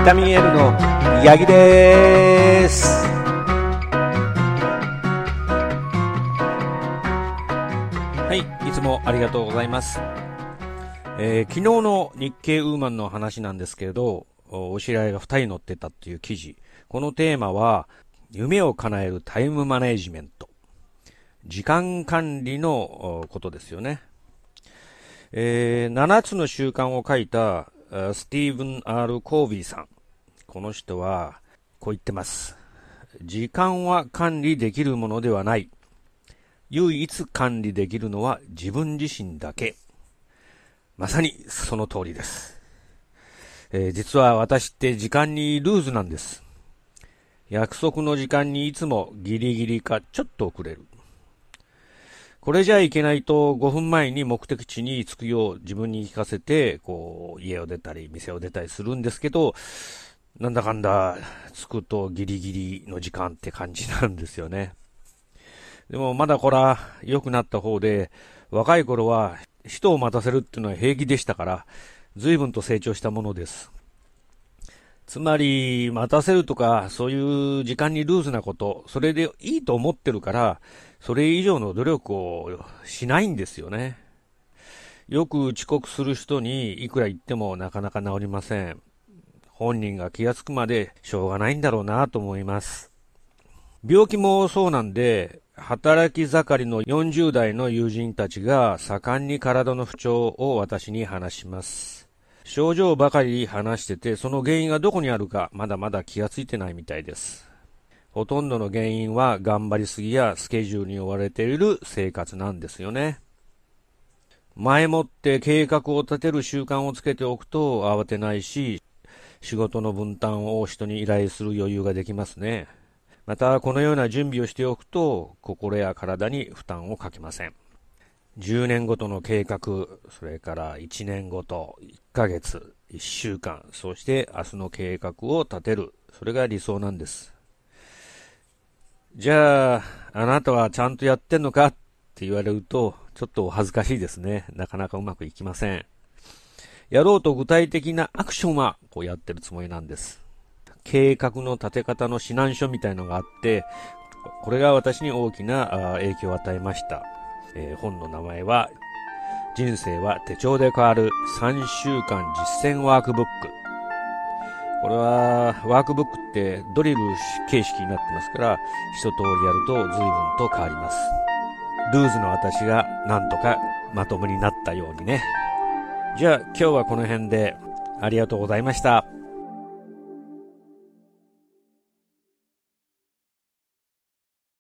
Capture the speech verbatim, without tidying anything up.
タミン L の八木です。はい、いつもありがとうございます。えー、昨日の日経ウーマンの話なんですけれど、お知り合いがふたり載ってたっていう記事。このテーマは夢を叶えるタイムマネジメント、時間管理のことですよね。えー、ななつの習慣を書いたスティーブン・アール・コービーさん。この人はこう言ってます。時間は管理できるものではない。唯一管理できるのは自分自身だけ。まさにその通りです。えー、実は私って時間にルーズなんです。約束の時間にいつもギリギリかちょっと遅れる。これじゃいけないとごふんまえに目的地に着くよう自分に聞かせて、こう家を出たり店を出たりするんですけど、なんだかんだ着くとギリギリの時間って感じなんですよね。でもまだこら良くなった方で、若い頃は人を待たせるっていうのは平気でしたから、随分と成長したものです。つまり待たせるとかそういう時間にルーズなこと、それでいいと思ってるから、それ以上の努力をしないんですよね。よく遅刻する人にいくら言ってもなかなか治りません。本人が気がつくまでしょうがないんだろうなと思います。病気もそうなんで、働き盛りのよんじゅう代の友人たちが盛んに体の不調を私に話します。症状ばかり話してて、その原因がどこにあるかまだまだ気がついてないみたいです。ほとんどの原因は頑張りすぎやスケジュールに追われている生活なんですよね。前もって計画を立てる習慣をつけておくと慌てないし、仕事の分担を人に依頼する余裕ができますね。またこのような準備をしておくと心や体に負担をかけません。じゅうねんごとの計画、それからいちねんごと、いっかげつ、いっしゅうかん、そして明日の計画を立てる。それが理想なんです。じゃあ、あなたはちゃんとやってんのかって言われると、ちょっとお恥ずかしいですね。なかなかうまくいきません。やろうと具体的なアクションはこうやってるつもりなんです。計画の立て方の指南書みたいのがあって、これが私に大きな影響を与えました。えー、本の名前は、人生は手帳で変わるさんしゅうかん実践ワークブック。これはワークブックってドリル形式になってますから、一通りやると随分と変わります。ルーズの私がなんとかまともになったようにね。じゃあ今日はこの辺でありがとうございました。